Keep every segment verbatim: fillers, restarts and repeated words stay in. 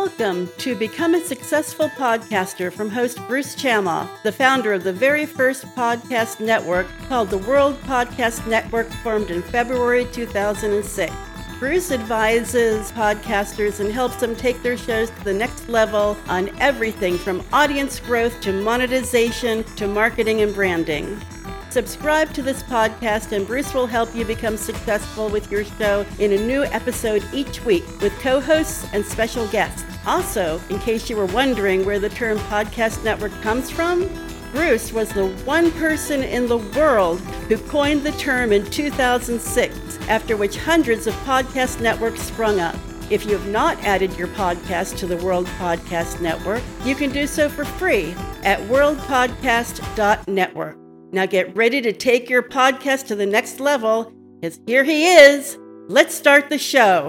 Welcome to Become a Successful Podcaster from host Bruce Chamoff, the founder of the very first podcast network called the World Podcast Network, formed in February two thousand six. Bruce advises podcasters and helps them take their shows to the next level on everything from audience growth to monetization to marketing and branding. Subscribe to this podcast and Bruce will help you become successful with your show in a new episode each week with co-hosts and special guests. Also, in case you were wondering where the term podcast network comes from, Bruce was the one person in the world who coined the term in two thousand six, after which hundreds of podcast networks sprung up. If you have not added your podcast to the World Podcast Network, you can do so for free at world podcast dot network. Now get ready to take your podcast to the next level, because here he is. Let's start the show.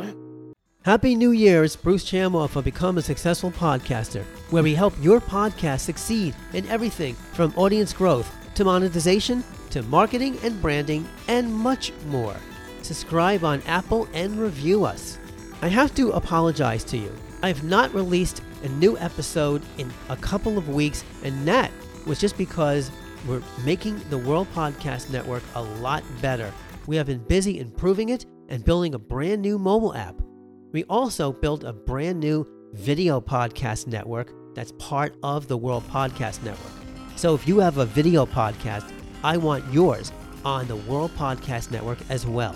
Happy New Year, it's Bruce Chamoff of Become a Successful Podcaster, where we help your podcast succeed in everything from audience growth to monetization to marketing and branding and much more. Subscribe on Apple and review us. I have to apologize to you. I have not released a new episode in a couple of weeks, and that was just because we're making the World Podcast Network a lot better. We have been busy improving it and building a brand new mobile app. We also built a brand new video podcast network that's part of the World Podcast Network. So if you have a video podcast, I want yours on the World Podcast Network as well.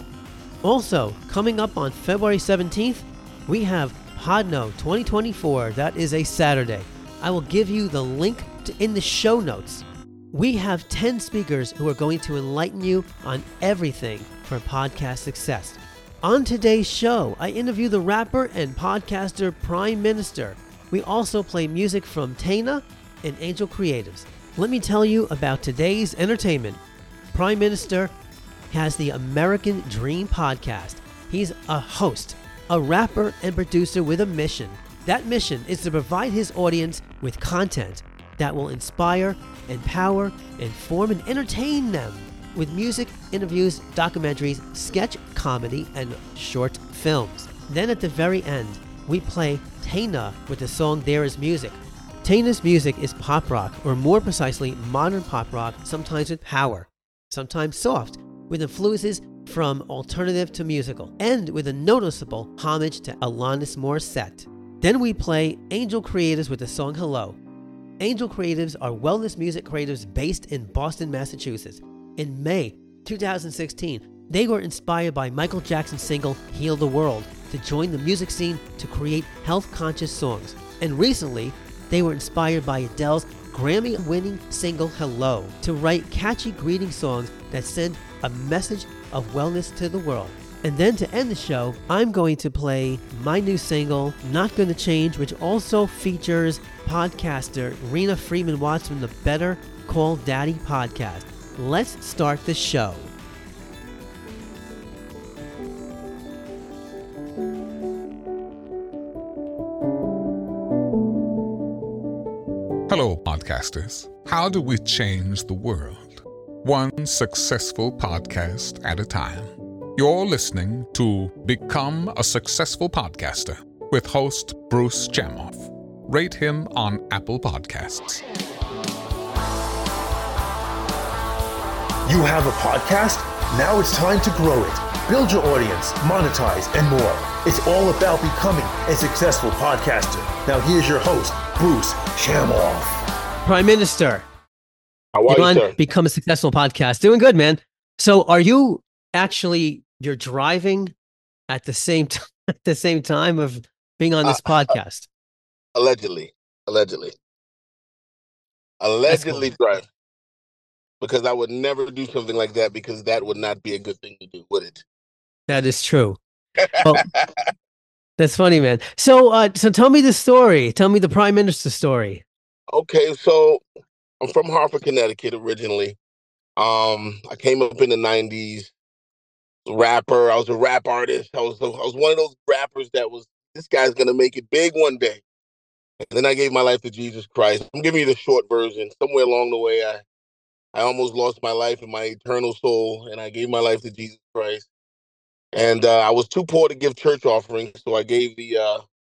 Also, coming up on February seventeenth, we have Podno twenty twenty-four. That is a Saturday. I will give you the link to, in the show notes. We have ten speakers who are going to enlighten you on everything for podcast success. On today's show, I interview the rapper and podcaster Prime Minister. We also play music from Tana and Angel Creatives. Let me tell you about today's entertainment. Prime Minister has the American Dream podcast. He's a host, a rapper, and producer with a mission. That mission is to provide his audience with content that will inspire, empower, inform, and entertain them with music, interviews, documentaries, sketch comedy, and short films. Then at the very end, we play Tana with the song There Is Music. Tana's music is pop rock, or more precisely, modern pop rock, sometimes with power, sometimes soft, with influences from alternative to musical, and with a noticeable homage to Alanis Morissette. Then we play Angel Creatives with the song Hello. Angel Creatives are wellness music creatives based in Boston, Massachusetts. In May two thousand sixteen, they were inspired by Michael Jackson's single Heal the World to join the music scene to create health-conscious songs. And recently, they were inspired by Adele's Grammy-winning single Hello to write catchy greeting songs that send a message of wellness to the world. And then to end the show, I'm going to play my new single, Not Gonna Change, which also features podcaster Rena Freeman Watts from the Better Call Daddy podcast. Let's start the show. Hello, podcasters. How do we change the world? One successful podcast at a time. You're listening to Become a Successful Podcaster with host Bruce Chamoff. Rate him on Apple Podcasts. You have a podcast? Now it's time to grow it. Build your audience, monetize, and more. It's all about becoming a successful podcaster. Now here's your host, Bruce Chamoff. Prime Minister. How are you, on sir? Become a Successful Podcast. Doing good, man. So are you actually, you're driving at the same t- at the same time of being on this Uh, podcast? Allegedly. Allegedly. Allegedly drive. Because I would never do something like that because that would not be a good thing to do, would it? That is true. Oh, that's funny, man. So, uh, so tell me the story. Tell me the Prime Minister's story. Okay, so I'm from Hartford, Connecticut originally. Um, I came up in the nineties. Rapper. I was a rap artist. I was I was one of those rappers that was, this guy's gonna make it big one day. And then I gave my life to Jesus Christ. I'm giving you the short version. Somewhere along the way, I I almost lost my life and my eternal soul, and I gave my life to Jesus Christ. And uh, I was too poor to give church offerings, so I gave the uh,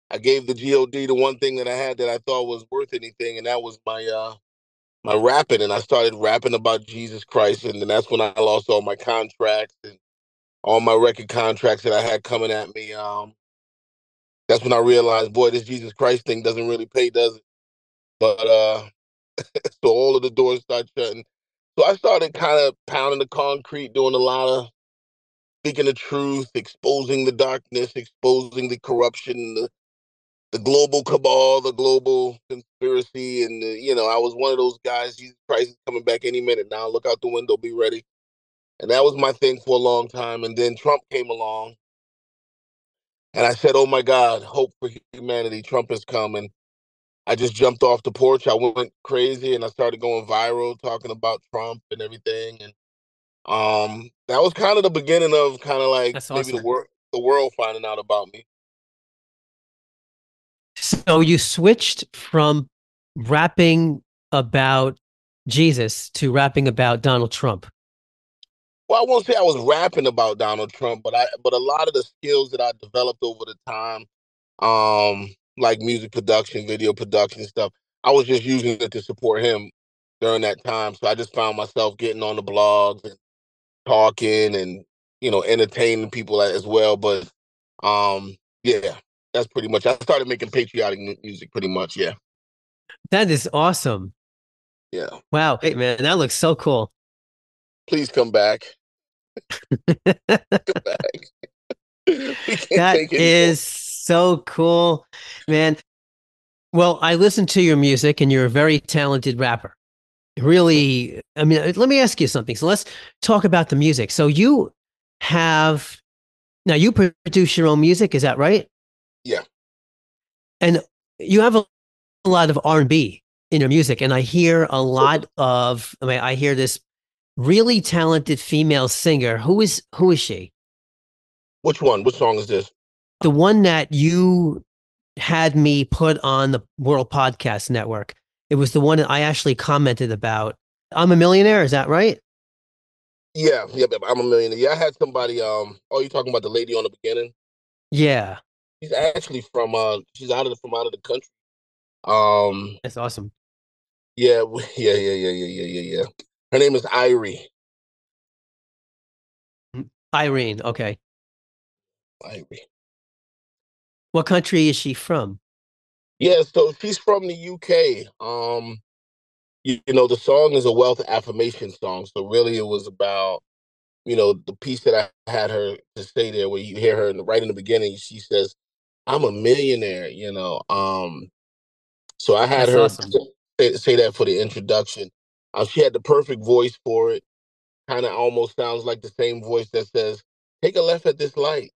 I gave the God the one thing that I had that I thought was worth anything, and that was my uh my rapping. And I started rapping about Jesus Christ, and then that's when I lost all my contracts and all my record contracts that I had coming at me. Um, that's when I realized, boy, this Jesus Christ thing doesn't really pay, does it? But uh, so all of the doors started shutting. So I started kind of pounding the concrete, doing a lot of speaking the truth, exposing the darkness, exposing the corruption, the, the global cabal, the global conspiracy. And, the, you know, I was one of those guys, Jesus Christ is coming back any minute now. Look out the window, be ready. And that was my thing for a long time. And then Trump came along. And I said, oh, my God, hope for humanity. Trump is coming. I just jumped off the porch. I went crazy and I started going viral talking about Trump and everything. And um, that was kind of the beginning of kind of like That's maybe the awesome. world, the world finding out about me. So you switched from rapping about Jesus to rapping about Donald Trump. Well, I won't say I was rapping about Donald Trump, but I but a lot of the skills that I developed over the time, um, like music production, video production stuff, I was just using it to support him during that time. So I just found myself getting on the blogs and talking and, you know, entertaining people as well. But um, yeah, that's pretty much. I started making patriotic mu- music pretty much. Yeah, That is awesome. yeah. Wow. Hey, man, that looks so cool. Please come back. Come back. We can't That take it anymore. is so cool, man. Well, I listened to your music and you're a very talented rapper. Really, I mean, uh, let me ask you something. So let's talk about the music. So you have, now you produce your own music, is that right? Yeah. And you have a, a lot of R and B in your music, and I hear a lot of, I mean, I hear this really talented female singer. Who is who is she? Which one? Which song is this? The one that you had me put on the World Podcast Network. It was the one that I actually commented about. I'm a Millionaire, is that right? Yeah, yeah, but I'm a millionaire. Yeah, I had somebody. Um, oh, you talking about the lady on the beginning? Yeah, She's actually from. Uh, she's out of the, from out of the country. Um, that's awesome. yeah, w- yeah, yeah, yeah, yeah, yeah, yeah, yeah. Her name is Irie. Irene, okay. Irie. What country is she from? Yeah, so she's from the U K. Um, you, you know, the song is a wealth affirmation song. So really, it was about, you know, the piece that I had her to say there, where you hear her in the, right in the beginning. She says, "I'm a millionaire." You know, um, so I had That's her awesome. say, say that for the introduction. Uh, she had the perfect voice for it. Kind of almost sounds like the same voice that says, "Take a left at this light."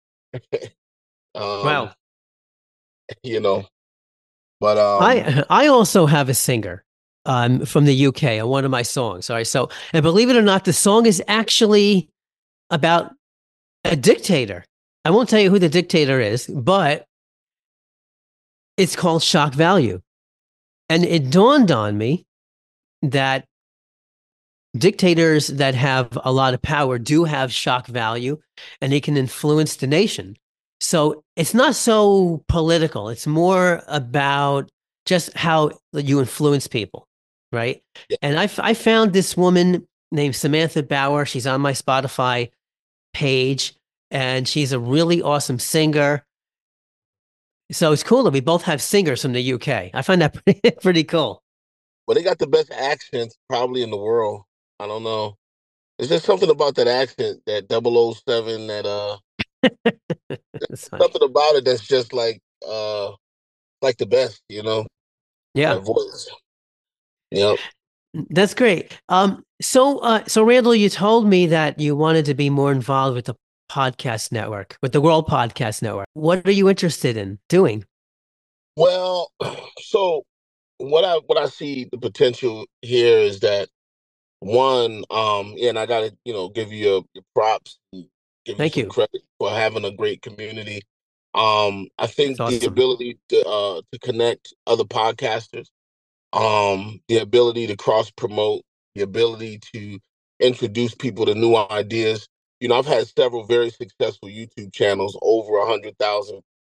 um, Wow. you know, but um, I I also have a singer um, from the U K on one of my songs. All right. So, and believe it or not, the song is actually about a dictator. I won't tell you who the dictator is, but it's called Shock Value. And it dawned on me that dictators that have a lot of power do have shock value and they can influence the nation. So it's not so political. It's more about just how you influence people, right? yeah. And I, I found this woman named Samantha Bauer. She's on my Spotify page and she's a really awesome singer. So it's cool that we both have singers from the U K. I find that pretty, pretty cool. But they got the best accents probably in the world. I don't know. It's just something about that accent, that double oh seven, that uh That's funny. something about it that's just like uh like the best, you know, Yeah. that voice. Yep. That's great. Um, so, uh, so Randall, you told me that you wanted to be more involved with the podcast network, with the World Podcast Network. What are you interested in doing? Well, so what I what I see the potential here is that one, um, yeah, and I gotta, you know, give you your, your props, and give you Thank some you. credit for having a great community. Um, I That's think the awesome. ability to uh to connect other podcasters, um, the ability to cross promote, the ability to introduce people to new ideas. You know, I've had several very successful YouTube channels, over a hundred thousand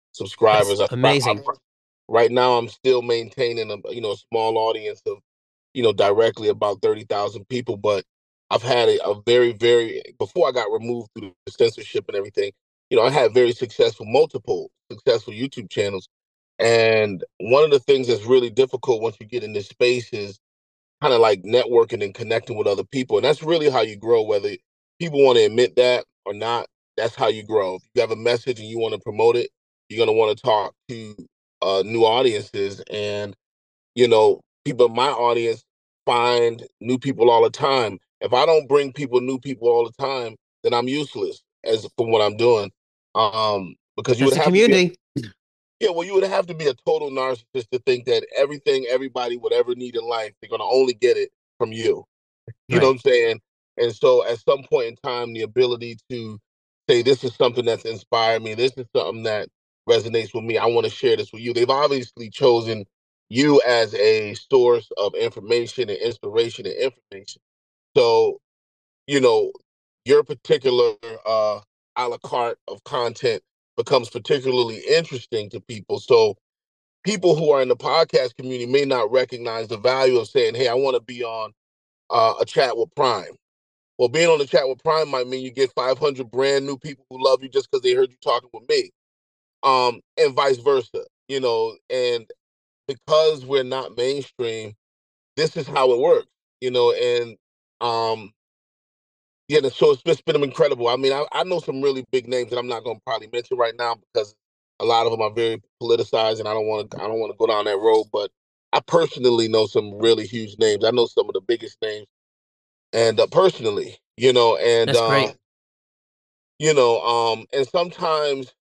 subscribers. That's I, amazing. I, right now, I'm still maintaining a you know a small audience of you know directly about thirty thousand people, but I've had a, a very very before I got removed through the censorship and everything. You know, I had very successful, multiple successful YouTube channels, and one of the things that's really difficult once you get in this space is kind of like networking and connecting with other people. And that's really how you grow, whether people want to admit that or not. That's how you grow. If you have a message and you want to promote it, you're going to want to talk to uh, new audiences. And, you know, people in my audience find new people all the time. If I don't bring people, new people all the time, then I'm useless as from what I'm doing. Um, because you That's would the have to be community. yeah, well, you would have to be a total narcissist to think that everything everybody would ever need in life, they're going to only get it from you. You know what Right. I'm saying? And so at some point in time, the ability to say, this is something that's inspired me, this is something that resonates with me, I want to share this with you. They've obviously chosen you as a source of information and inspiration and information. So, you know, your particular uh, a la carte of content becomes particularly interesting to people. So, people who are in the podcast community may not recognize the value of saying, hey, I want to be on uh, a chat with Prime. Well, being on the chat with Prime might mean you get five hundred brand new people who love you just because they heard you talking with me, um, and vice versa, you know, and because we're not mainstream, this is how it works, you know, and um, yeah, so it's just been incredible. I mean, I, I know some really big names that I'm not going to probably mention right now because a lot of them are very politicized, and I don't want to I don't want to go down that road. But I personally know some really huge names. I know some of the biggest names, and uh, personally, you know, and That's uh, great. you know, um, and sometimes,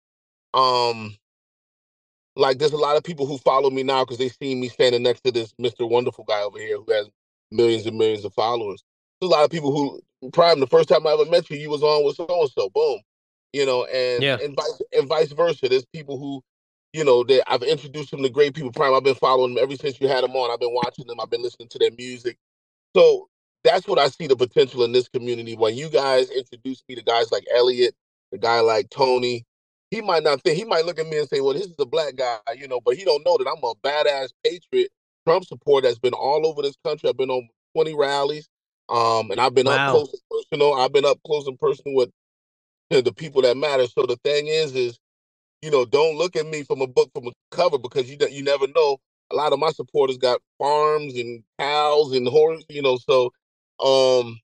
um, like there's a lot of people who follow me now because they see me standing next to this Mister Wonderful guy over here who has millions and millions of followers. There's a lot of people who Prime, the first time I ever met you, you was on with so and so, boom, you know, and Yeah. and vice and vice versa. There's people who, you know, that I've introduced them to great people. Prime, I've been following them ever since you had them on. I've been watching them. I've been listening to their music. So that's what I see the potential in this community. When you guys introduce me to guys like Elliot, the guy like Tony, he might not think, he might look at me and say, well, this is a black guy, you know, but he don't know that I'm a badass patriot Trump supporter that's been all over this country. I've been on twenty rallies, um, and I've been up Wow. close and personal. I've been up close and personal with you know, the people that matter. So the thing is, is you know, don't look at me from a book from a cover because you you never know. A lot of my supporters got farms and cows and horses, you know. So, um,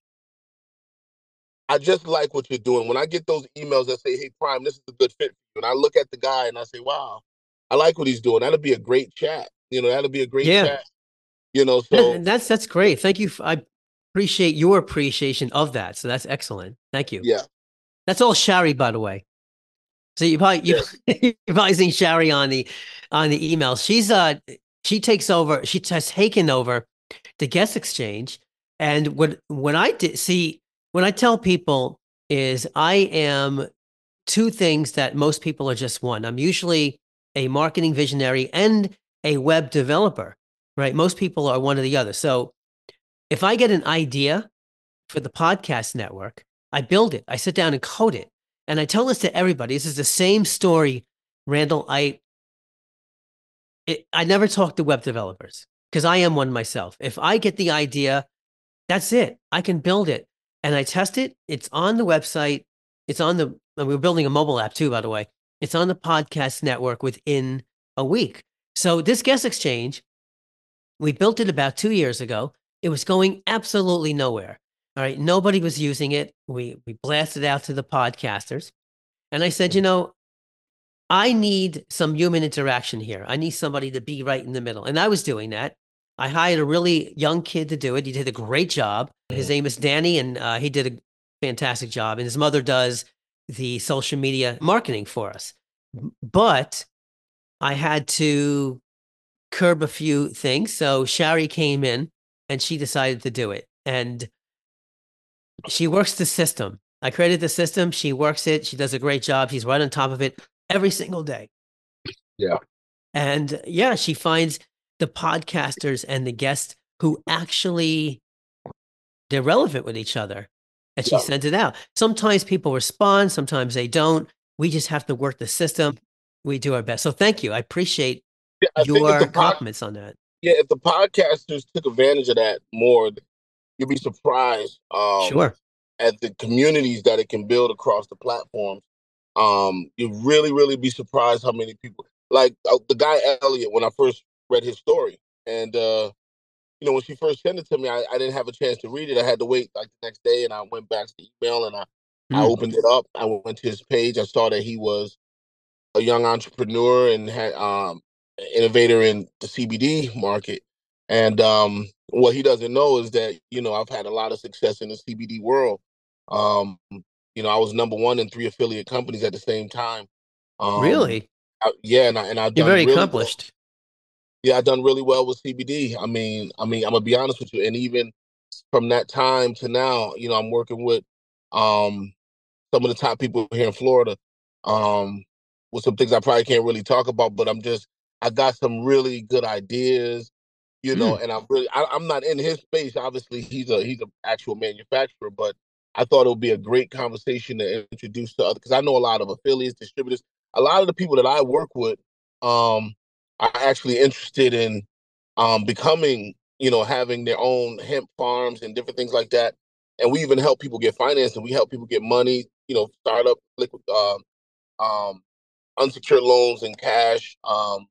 I just like what you're doing. When I get those emails that say, "Hey, Prime, this is a good fit for you," and I look at the guy and I say, "Wow, I like what he's doing. That'll be a great chat. You know, that'll be a great Yeah. chat. You know." And So, and that's that's great. Thank you. f- I appreciate your appreciation of that. So that's excellent. Thank you. yeah, That's all Shari, by the way. So you probably you yeah, you've probably seen Shari on the on the email. She's uh she takes over. She has taken over the guest exchange. And when when I did see when I tell people is I am two things that most people are just one. I'm usually a marketing visionary and a web developer, right? Most people are one or the other. So if I get an idea for the podcast network, I build it. I sit down and code it. And I tell this to everybody. This is the same story, Randall. I it, I never talk to web developers because I am one myself. If I get the idea, that's it. I can build it and I test it. It's on the website. It's on the, and we're building a mobile app too, by the way. It's on the podcast network within a week. So this guest exchange, we built it about two years ago. It was going absolutely nowhere. All right. Nobody was using it. We, we blasted out to the podcasters. And I said, you know, I need some human interaction here. I need somebody to be right in the middle. And I was doing that. I hired a really young kid to do it. He did a great job. His name is Danny, and uh, he did a fantastic job. And his mother does the social media marketing for us. But I had to curb a few things. So Shari came in and she decided to do it. And she works the system. I created the system. She works it. She does a great job. She's right on top of it every single day. yeah, And yeah, she finds the podcasters and the guests who actually they're relevant with each other. And she yeah. sends it out. Sometimes people respond, sometimes they don't. We just have to work the system. we do our best. So thank you. I appreciate Yeah, I think if your the pod, compliments on that. yeah, if the podcasters took advantage of that more, you'd be surprised um, Sure. at the communities that it can build across the platforms. Um, you'd really, really be surprised how many people like uh, the guy Elliot when I first read his story, and uh, you know when she first sent it to me, I, I didn't have a chance to read it. I had to wait like the next day, and I went back to the email and I I Mm. opened it up. I went to his page. I saw that he was a young entrepreneur and had um an innovator in the C B D market. And um, what he doesn't know is that you know I've had a lot of success in the C B D world. Um, you know, I was number one in three affiliate companies at the same time. Um, Really? I, yeah, and I and I've You're done very really well. accomplished. Yeah, I've done really well with C B D. I mean, I mean, I'm gonna be honest with you, and even from that time to now, you know, I'm working with um some of the top people here in Florida, um, with some things I probably can't really talk about, but I'm just I got some really good ideas, you know, Mm. and I'm really I, I'm not in his space. Obviously, he's a he's an actual manufacturer, but I thought it would be a great conversation to introduce to other because I know a lot of affiliates, distributors, a lot of the people that I work with, um, are actually interested in um becoming, you know, having their own hemp farms and different things like that. And we even help people get financed and we help people get money, you know, startup liquid um um unsecured loans and cash um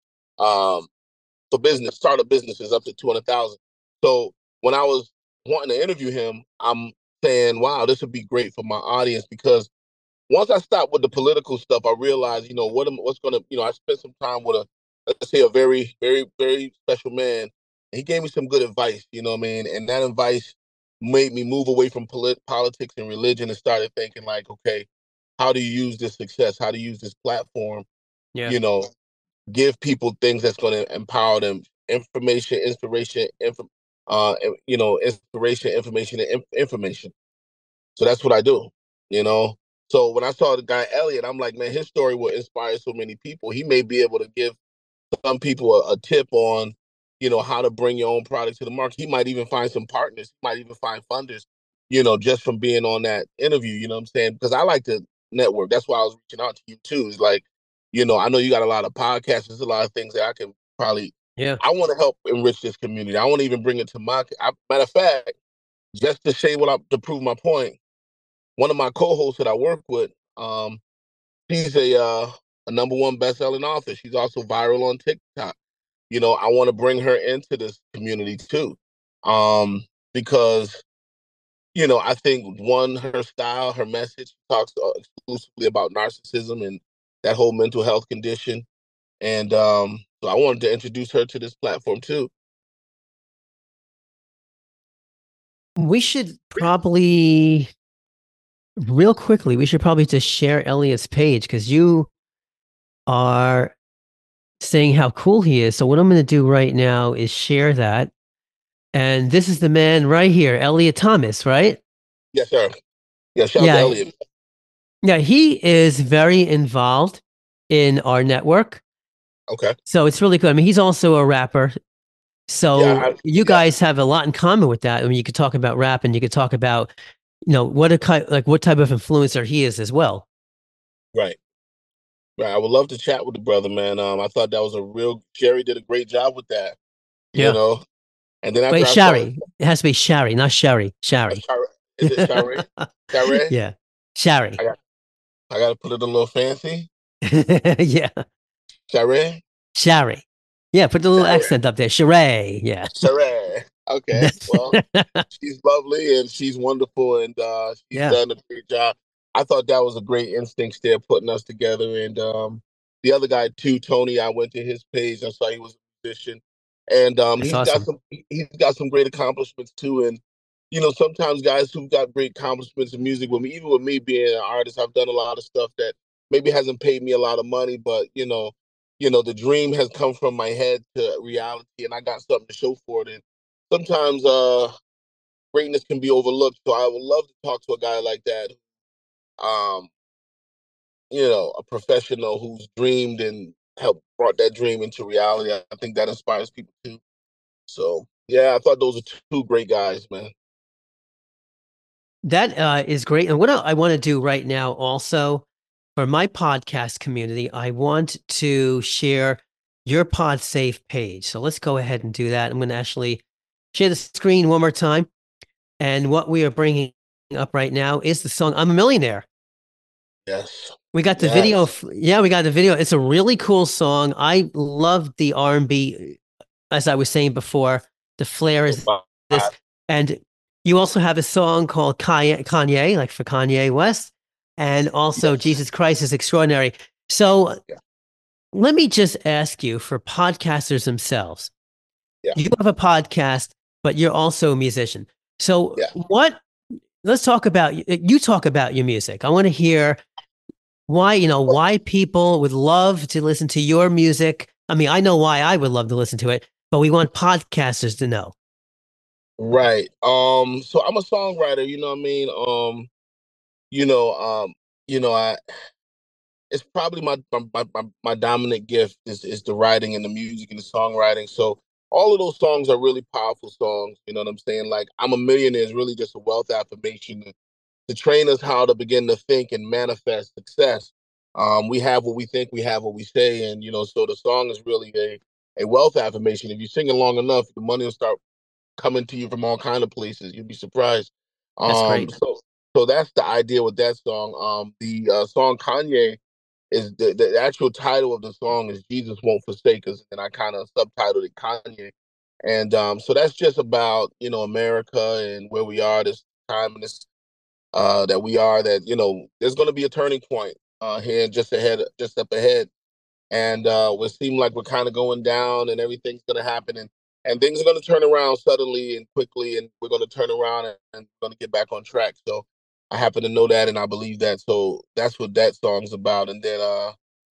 um for business startup businesses up to two hundred thousand. So when I was wanting to interview him, I'm saying, wow, this would be great for my audience because once I stopped with the political stuff, I realized, you know, what am, what's going to, you know, I spent some time with a, let's say, a very, very, very special man. And he gave me some good advice, you know what I mean? And that advice made me move away from polit- politics and religion and started thinking, like, okay, how do you use this success? How do you use this platform? Yeah. You know, give people things that's going to empower them, information, inspiration, inf- uh, you know, inspiration, information, and inf- information. So that's what I do, you know. So when I saw the guy Elliot, I'm like, man, his story will inspire so many people. He may be able to give some people a, a tip on, you know, how to bring your own product to the market. He might even find some partners. He might even find funders, you know, just from being on that interview. You know what I'm saying? Because I like to network. That's why I was reaching out to you too. It's like, you know, I know you got a lot of podcasts. There's a lot of things that I can probably. Yeah. I want to help enrich this community. I want to even bring it to my. I, matter of fact, just to say what I to prove my point one of my co-hosts that I work with, um, she's a uh, a number one best-selling author. She's also viral on TikTok. You know, I want to bring her into this community too, um, because you know I think one, her style, her message talks uh, exclusively about narcissism and that whole mental health condition, and um, so I wanted to introduce her to this platform too. We should probably, real quickly, we should probably just share Elliot's page because you are saying how cool he is. So what I'm going to do right now is share that. And this is the man right here, Elliot Thomas, right? Yes, sir. Yeah, shout out to Yeah. Elliot. Yeah, he is very involved in our network. Okay. So it's really good. I mean, he's also a rapper. Yeah, So I, you yeah. guys have a lot in common with that. I mean, you could talk about rap and you could talk about, you know, what a ki- like what type of influencer he is as well. Right. Right. I would love to chat with the brother, man. Um, I thought that was a real Jerry did a great job with that, you Yeah. know. And then after Wait, I started, Shari. It has to be Shari, not Sherry. uh, Shari. Shire- is it Shire? Shire? Yeah. Shari. I got I got to put it a little fancy. Yeah. Shire? Shari. Yeah, put the little Shire. accent up there. Sheree. Yeah. Shire. Okay. Well, she's lovely and she's wonderful and uh, she's Yeah. done a great job. I thought that was a great instinct there, putting us together. And um, the other guy too, Tony. I went to his page and saw he was a musician, and um, That's he's got awesome. some he's got some great accomplishments too. And you know, sometimes guys who've got great accomplishments in music, with me, even with me being an artist, I've done a lot of stuff that maybe hasn't paid me a lot of money, but you know, you know, the dream has come from my head to reality, and I got something to show for it. And sometimes uh greatness can be overlooked. So I would love to talk to a guy like that. Um, you know, a professional who's dreamed and helped brought that dream into reality. I think that inspires people too. So yeah, I thought those are two great guys, man. That uh, is great. And what I, I want to do right now also for my podcast community, I want to share your PodSafe page. So let's go ahead and do that. I'm going to actually share the screen one more time. And what we are bringing up right now is the song I'm a Millionaire. Yes. We got the yes. video. F- yeah, we got the video. It's a really cool song. I love the R and B, as I was saying before. The flair is this. And you also have a song called Kanye, Kanye like for Kanye West. And also yes. Jesus Christ is Extraordinary. So yeah. let me just ask you, for podcasters themselves, yeah. you have a podcast, but you're also a musician. So yeah. what, let's talk about, you talk about your music. I want to hear why, you know, why people would love to listen to your music. I mean, I know why I would love to listen to it, but we want podcasters to know. Right. Um, so I'm a songwriter, you know what I mean? Um, you know, um, you know, I it's probably my my my, my dominant gift is, is the writing and the music and the songwriting. So all of those songs are really powerful songs, you know what I'm saying? Like I'm a Millionaire is really just a wealth affirmation to, to train us how to begin to think and manifest success. Um, we have what we think, we have what we say, and you know, so the song is really a a wealth affirmation. If you sing it long enough, the money will start coming to you from all kind of places. You'd be surprised. That's Um, great. so so that's the idea with that song. Um, the uh, song Kanye is the, the actual title of the song is Jesus Won't Forsake Us, and I kind of subtitled it Kanye. And um, so that's just about, you know, America and where we are this time and this uh, that we are, that, you know, there's going to be a turning point uh, here just ahead, just up ahead. And uh, it seems like we're kind of going down and everything's going to happen. And, and things are going to turn around suddenly and quickly. And we're going to turn around and, and we're going to get back on track. So I happen to know that and I believe that. So that's what that song's about. And then, uh,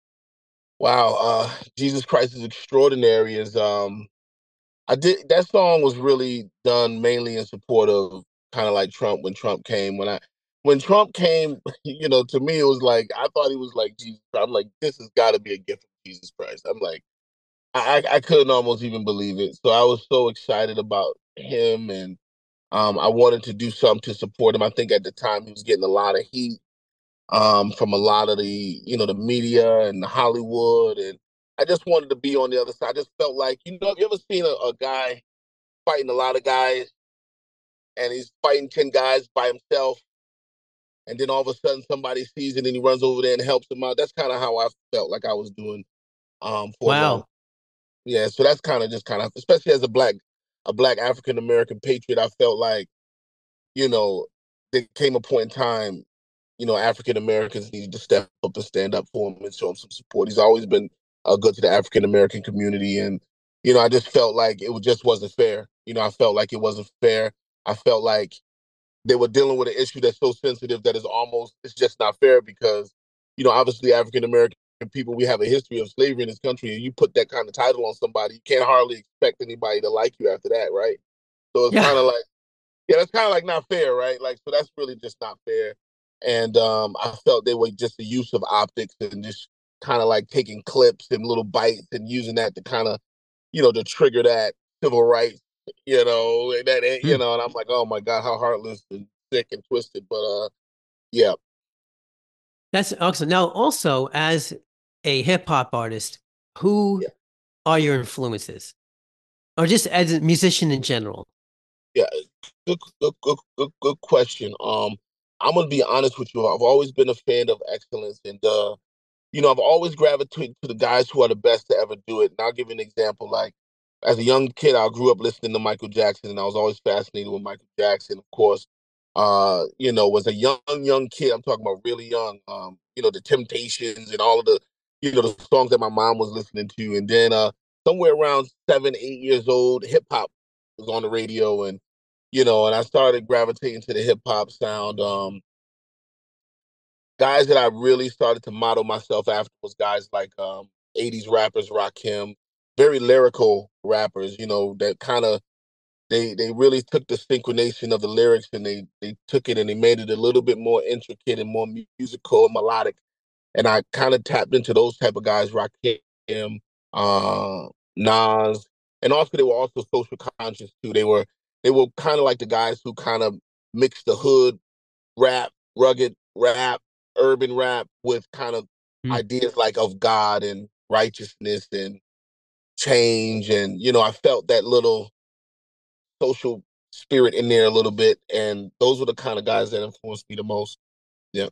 wow, uh, Jesus Christ is Extraordinary is, um, I did, that song was really done mainly in support of kind of like Trump when Trump came. When I, when Trump came, you know, to me, it was like, I thought he was like Jesus. I'm like, this has got to be a gift from Jesus Christ. I'm like, I, I couldn't almost even believe it. So I was so excited about him, and um, I wanted to do something to support him. I think at the time he was getting a lot of heat um, from a lot of the, you know, the media and the Hollywood, and I just wanted to be on the other side. I just felt like, you know, have you ever seen a, a guy fighting a lot of guys, and he's fighting ten guys by himself, and then all of a sudden somebody sees it and he runs over there and helps him out? That's kind of how I felt like I was doing um, for a long Wow. time. Yeah, so that's kind of just kind of, especially as a black, a black African American patriot, I felt like, you know, there came a point in time, you know, African Americans needed to step up and stand up for him and show him some support. He's always been uh, good to the African American community, and you know, I just felt like it just wasn't fair. You know, I felt like it wasn't fair. I felt like they were dealing with an issue that's so sensitive that is almost, it's just not fair because, you know, obviously African American people, we have a history of slavery in this country, and you put that kind of title on somebody, you can't hardly expect anybody to like you after that, right? So it's Yeah. kind of like, yeah, that's kind of like not fair, right? Like, so that's really just not fair. And um, I felt they were just the use of optics and just kind of like taking clips and little bites and using that to kind of, you know, to trigger that civil rights, you know, and that, you Mm. know, and I'm like, oh my God, how heartless and sick and twisted. But uh, yeah. That's awesome. Now, also, as a hip hop artist, who Yeah. are your influences? Or just as a musician in general? Yeah, good, good, good, good, good question. Um, I'm gonna be honest with you. I've always been a fan of excellence, and uh, you know, I've always gravitated to the guys who are the best to ever do it. And I'll give you an example. Like, as a young kid, I grew up listening to Michael Jackson, and I was always fascinated with Michael Jackson. Of course, uh, you know, was a young, young kid. I'm talking about really young. Um, you know, the Temptations and all of the, you know, the songs that my mom was listening to, and then uh, somewhere around seven, eight years old, hip hop was on the radio, and you know, and I started gravitating to the hip hop sound. Um, guys that I really started to model myself after was guys like um, eighties rappers, Rakim, very lyrical rappers, you know, that kind of, they they really took the synchronization of the lyrics and they they took it and they made it a little bit more intricate and more musical and melodic. And I kind of tapped into those type of guys, Rakim, uh, Nas, and also they were also social conscious too. They were they were kind of like the guys who kind of mixed the hood rap, rugged rap, urban rap with kind of Mm. ideas like of God and righteousness and change, and you know, I felt that little social spirit in there a little bit, and those were the kind of guys that influenced me the most. Yeah.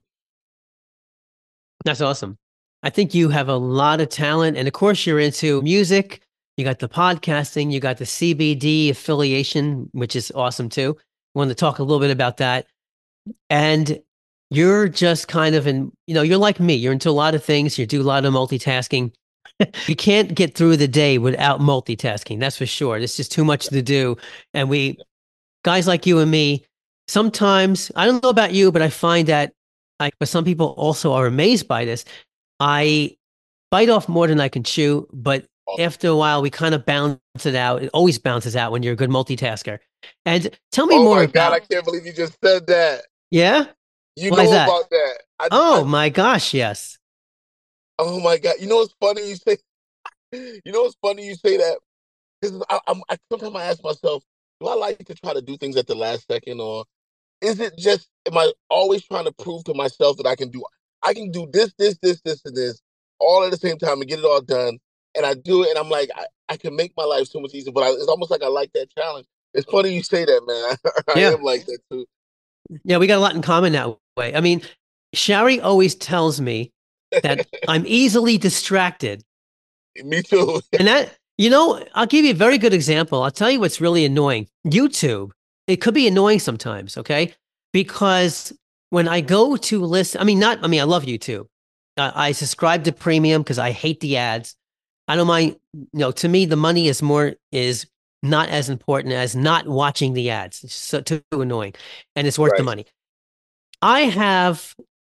That's awesome. I think you have a lot of talent. And of course, you're into music. You got the podcasting, you got the C B D affiliation, which is awesome too. I want to talk a little bit about that. And you're just kind of in, you know, you're like me. You're into a lot of things. You do a lot of multitasking. You can't get through the day without multitasking. That's for sure. There's just too much to do. And we, guys like you and me, sometimes, I don't know about you, but I find that I, but some people also are amazed by this. I bite off more than I can chew, but after a while, we kind of balance it out. It always balances out when you're a good multitasker. And tell me Oh more my about. God, I can't believe you just said that. Yeah? You Why is know that? about that. I, Oh I, my gosh, yes. oh my God. You know what's funny you say you know what's funny you say that? Because I, I'm I, sometimes I ask myself, do I like to try to do things at the last second, or is it just, am I always trying to prove to myself that I can do I can do this, this, this, this, and this all at the same time and get it all done? And I do it, and I'm like, I, I can make my life so much easier, but I, it's almost like I like that challenge. It's funny you say that, man. I Yeah. am like that too. Yeah, we got a lot in common that way. I mean, Shari always tells me that I'm easily distracted. Me too. And that, you know, I'll give you a very good example. I'll tell you what's really annoying. YouTube, it could be annoying sometimes, okay? Because when I go to listen, I mean, not, I mean, I love YouTube. Uh, I subscribe to premium because I hate the ads. I don't mind, you know, to me, the money is more, is not as important as not watching the ads. It's so too annoying, and it's worth the Right. money. I have,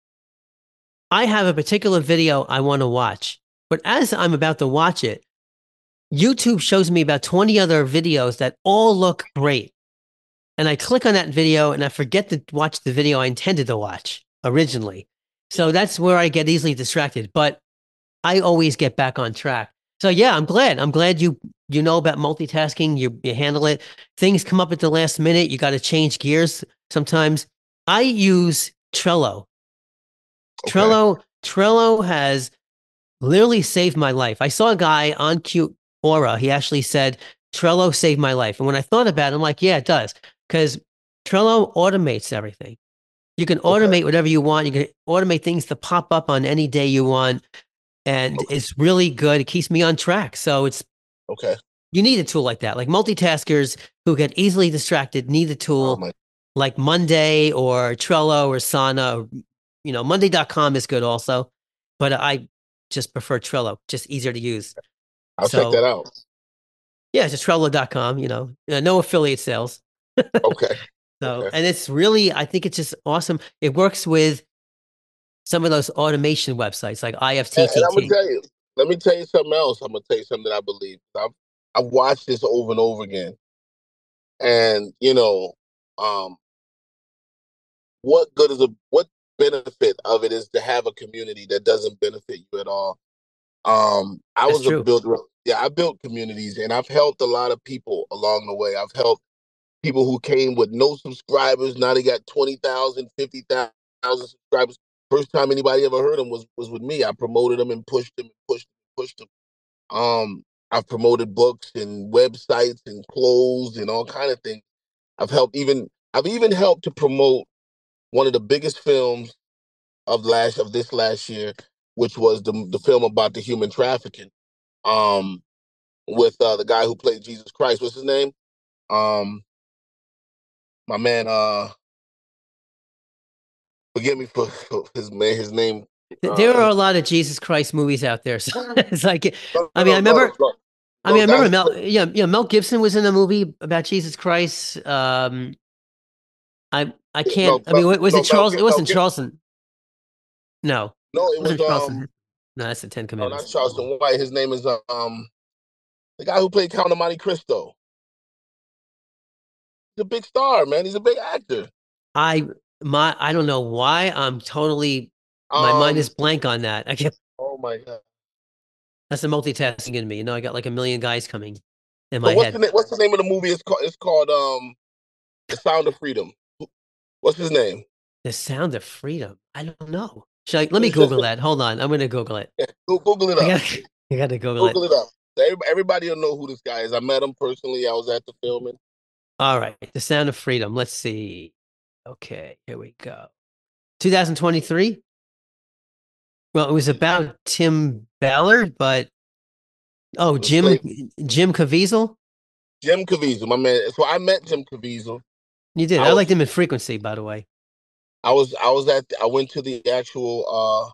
I have a particular video I want to watch, but as I'm about to watch it, YouTube shows me about twenty other videos that all look great. And I click on that video and I forget to watch the video I intended to watch originally. So that's where I get easily distracted, but I always get back on track. So yeah, I'm glad. I'm glad you you know about multitasking. You you handle it. Things come up at the last minute. You got to change gears sometimes. I use Trello. Okay. Trello Trello has literally saved my life. I saw a guy on Cute Aura. He actually said Trello saved my life. And when I thought about it, I'm like, yeah, it does. Because Trello automates everything. You can automate Okay. whatever you want. You can automate things to pop up on any day you want. And Okay. it's really good. It keeps me on track. So it's, Okay. you need a tool like that. Like multitaskers who get easily distracted need a Oh tool my. like Monday or Trello or Asana. Or, you know, Monday dot com is good also. But I just prefer Trello, just easier to use. I'll check So that out. yeah, it's just Trello dot com, you know, uh, no affiliate sales. Okay. So, Okay. and it's really, I think it's just awesome. It works with some of those automation websites like And, and I'm gonna I F T T T. tell you, let me tell you something else. I'm gonna tell you something that I believe. I've I've watched this over and over again, and you know, um, what good is a what benefit of it is to have a community that doesn't benefit you at all. Um, I That's was a true. builder. Yeah, I built communities, and I've helped a lot of people along the way. I've helped people who came with no subscribers. Now they got twenty thousand, fifty thousand subscribers. First time anybody ever heard them was was with me. I promoted them and pushed them and pushed them and pushed them. Um, I've promoted books and websites and clothes and all kind of things. I've helped even I've even helped to promote one of the biggest films of last of this last year, which was the the film about the human trafficking. Um, with uh, the guy who played Jesus Christ. What's his name? Um, my man. Uh, forgive me for, for his man. His name. There Uh, are a lot of Jesus Christ movies out there. So it's like, no, I no, mean, I no, no, remember, no, I no, mean, I guy remember who Mel, played, yeah, yeah, Mel Gibson was in a movie about Jesus Christ. Um, I, I no, can't, I Mel, mean, was no, it Mel, Charles? It Gib- Mel wasn't Gibson. Charleston. No, No, it it was wasn't Charleston. um, No, that's the Ten no, not Commandments. Charleston White. His name is um, the guy who played Count of Monte Cristo. He's a big star, man. He's a big actor. I, my, I don't know why I'm totally, my mind is Um, blank on that. I can't, oh my God. that's the multitasking in me. You know, I got like a million guys coming in So my what's the head. name? What's the name of the movie? It's called. It's called um, The Sound of Freedom. What's his name? The Sound of Freedom. I don't know. Should I, let me Google that. Hold on. I'm going to Google it. Yeah, go Google it I up. got I got to Google it. Google it up. Everybody, everybody will know who this guy is. I met him personally. I was at the filming. All right. The Sound of Freedom. Let's see. Okay, here we go. twenty twenty-three. Well, it was about Tim Ballard, but oh, Jim Slave. Jim Caviezel. Jim Caviezel, my man. So I met Jim Caviezel. You did. I I, was- liked him in Frequency, by the way. I was I was at I went to the actual uh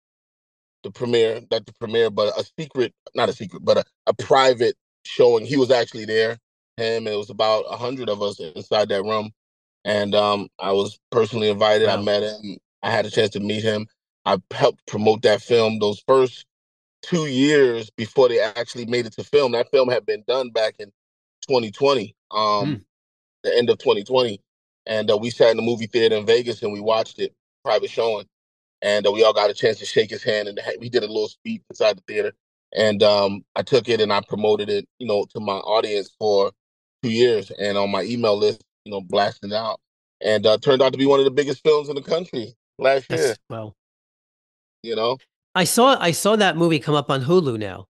the premiere, not the premiere, but a secret, not a secret, but a, a private showing. He was actually there. Him, and it was about a hundred of us inside that room. And um I was personally invited. Wow. I met him. I had a chance to meet him. I helped promote that film those first two years before they actually made it to film. That film had been done back in twenty twenty, um, Mm. the end of twenty twenty. And uh, we sat in the movie theater in Vegas and we watched it, private showing. And uh, we all got a chance to shake his hand, and we did a little speech inside the theater. And um, I took it and I promoted it, you know, to my audience for two years, and on my email list, you know, blasting it out. And uh, turned out to be one of the biggest films in the country last year. That's, well, You know, I saw I saw that movie come up on Hulu now.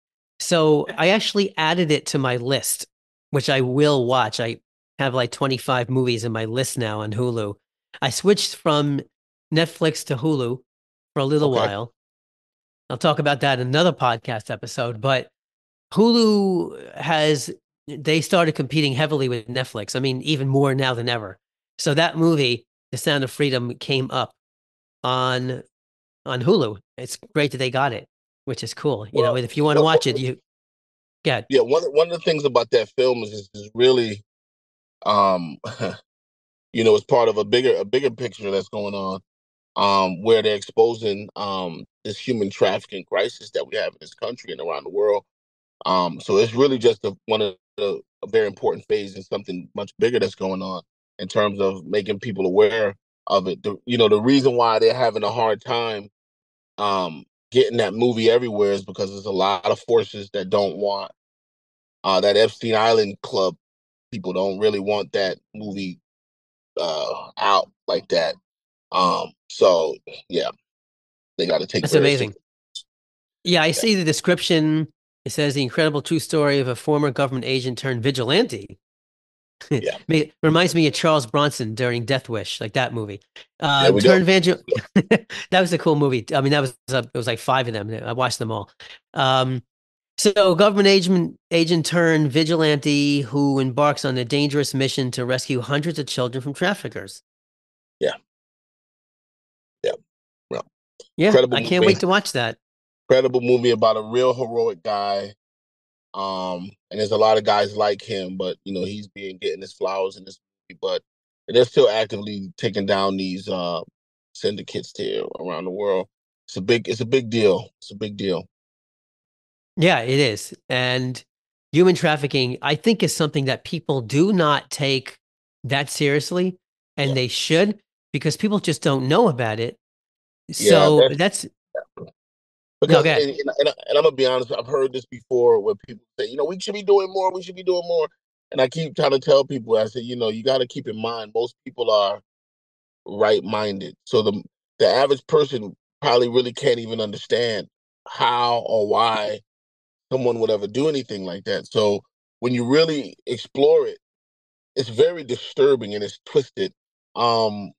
So I actually added it to my list, which I will watch. I have like twenty-five movies in my list now on Hulu. I switched from Netflix to Hulu for a little Okay. while. I'll talk about that in another podcast episode, but Hulu has, they started competing heavily with Netflix. I mean, even more now than ever. So that movie, The Sound of Freedom, came up on on Hulu. It's great that they got it, which is cool. You Well, know, if you want to well, watch it, you get. yeah. One one of the things about that film is is really, um, you know, it's part of a bigger a bigger picture that's going on, um, where they're exposing um this human trafficking crisis that we have in this country and around the world. Um, so it's really just a, one of the a very important phase in something much bigger that's going on in terms of making people aware of it. The, you know, the reason why they're having a hard time um, getting that movie everywhere is because there's a lot of forces that don't want uh, that Epstein Island Club. People don't really want that movie uh, out like that. Um, so yeah, they got to take. That's very amazing. serious- Yeah, I see the description. It says the incredible true story of a former government agent turned vigilante. Yeah. Me- reminds me of Charles Bronson during Death Wish, like that movie. Uh, There we turned go. vigil- That was a cool movie. I mean, that was uh, it was like five of them. I watched them all. Um, so, government agent agent turned vigilante who embarks on a dangerous mission to rescue hundreds of children from traffickers. Yeah. Yeah. Well, Yeah, incredible I can't movie. wait to watch that. Incredible movie about a real heroic guy. Um, and there's a lot of guys like him, but you know, he's being getting his flowers in this movie, but they're still actively taking down these uh syndicates here around the world. It's a big it's a big deal. It's a big deal. Yeah, it is. And human trafficking, I think, is something that people do not take that seriously, and Yeah. they should, because people just don't know about it. So that's- that's Because go ahead. and, and, and, and I'm gonna be honest, I've heard this before where people say, you know, we should be doing more, we should be doing more. And I keep trying to tell people, I say, you know, you gotta keep in mind most people are right minded. So the the average person probably really can't even understand how or why someone would ever do anything like that. So when you really explore it, it's very disturbing and it's twisted. Um,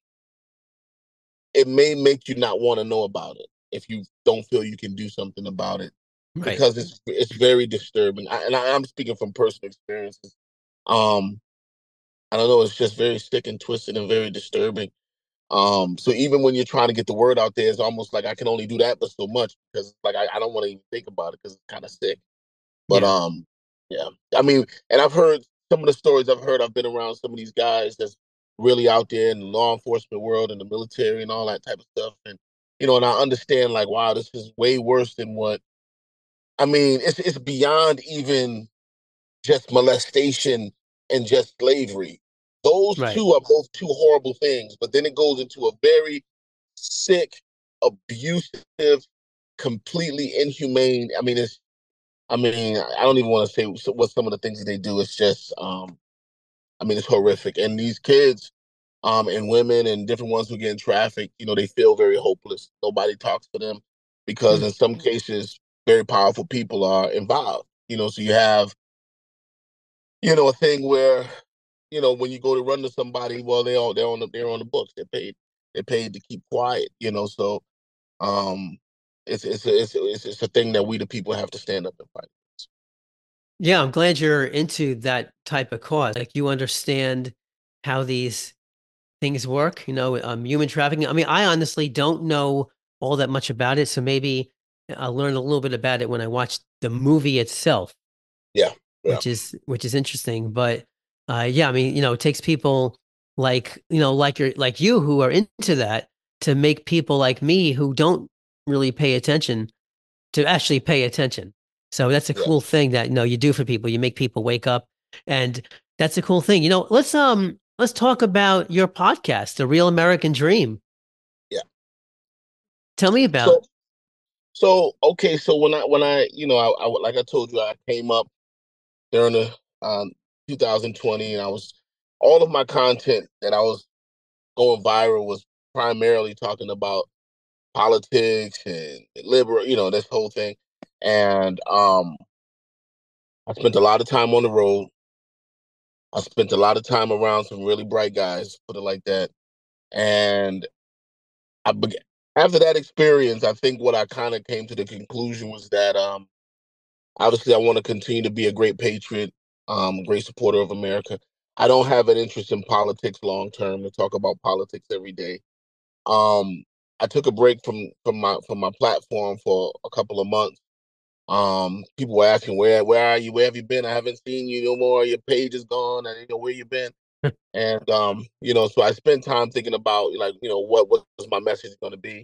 it may make you not want to know about it if you don't feel you can do something about it, Right. because it's it's very disturbing. I, and I, I'm speaking from personal experiences. Um, I don't know. It's just very sick and twisted and very disturbing. Um, so even when you're trying to get the word out there, it's almost like I can only do that, but so much because like I, I don't want to even think about it because it's kind of sick. But Yeah. um, yeah, I mean, and I've heard some of the stories I've heard. I've been around some of these guys that's really out there in the law enforcement world and the military and all that type of stuff. And you know, and I understand like, wow, this is way worse than what. I mean, it's it's beyond even just molestation and just slavery. Those Right. two are both two horrible things, but then it goes into a very sick, abusive, completely inhumane. I mean, it's. I mean, I don't even want to say what some of the things that they do. It's just, um, I mean, it's horrific. And these kids, um, and women and different ones who get in traffic, you know, they feel very hopeless. Nobody talks to them because Mm. in some cases, very powerful people are involved. You know, so you have, you know, a thing where, you know, when you go to run to somebody, well, they all they're on the they're on the books. They're paid. They're paid to keep quiet. You know, so um, it's it's it's it's, it's a thing that we the people have to stand up and fight. Yeah, I'm glad you're into that type of cause. Like you understand how these things work, you know, um, human trafficking. I mean, I honestly don't know all that much about it, so maybe I'll learn a little bit about it when I watch the movie itself, Yeah, yeah, which is which is interesting. But uh, yeah, I mean, you know, it takes people like you know, like you're like you who are into that to make people like me who don't really pay attention to actually pay attention. So that's a yeah. cool thing that you know you do for people. You make people wake up, and that's a cool thing. You know, let's um let's talk about your podcast, The Real American Dream. Yeah. Tell me about So it. so okay, so when I when I you know I, I like I told you I came up during the um two thousand twenty and I was all of my content that I was going viral was primarily talking about politics and liberal, you know, this whole thing. And um I spent a lot of time on the road. I spent a lot of time around some really bright guys, put it like that. And I began after that experience, I think what I kind of came to the conclusion was that um obviously I want to continue to be a great patriot, um, great supporter of America. I don't have an interest in politics long term to talk about politics every day. Um, I took a break from from my from my platform for a couple of months. Um, people were asking where where are you? Where have you been? I haven't seen you no more. Your page is gone. I didn't know where you been. And um, you know, so I spent time thinking about like, you know, what, what was my message going to be?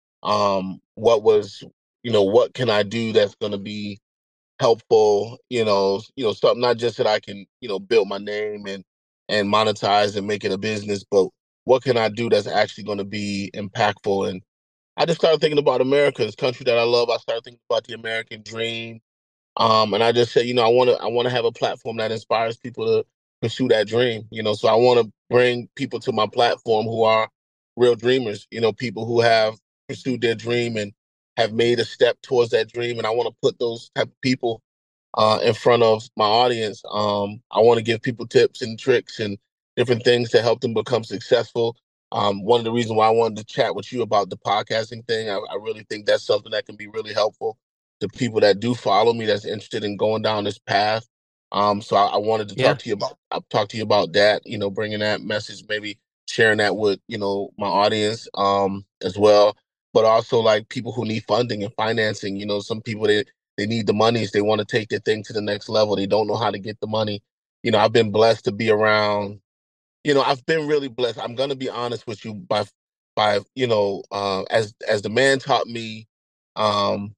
Um, what was, you know, what can I do that's going to be helpful? You know, you know, something not just that I can, you know, build my name and and monetize and make it a business, but what can I do that's actually going to be impactful? And I just started thinking about America, this country that I love. I started thinking about the American dream. Um, and I just said, you know, I want to I want to have a platform that inspires people to pursue that dream. You know, so I want to bring people to my platform who are real dreamers. You know, people who have pursued their dream and have made a step towards that dream. And I want to put those type of people uh, in front of my audience. Um, I want to give people tips and tricks and different things to help them become successful. Um, one of the reasons why I wanted to chat with you about the podcasting thing, I, I really think that's something that can be really helpful to people that do follow me, that's interested in going down this path. Um, so I, I wanted to talk Yeah, to you about, I'll talk to you about that. You know, bringing that message, maybe sharing that with you know my audience um, as well, but also like people who need funding and financing. You know, some people they they need the monies. They want to take their thing to the next level. They don't know how to get the money. You know, I've been blessed to be around. You know, I've been really blessed. I'm gonna be honest with you. By, by you know, uh, as as the man taught me, um,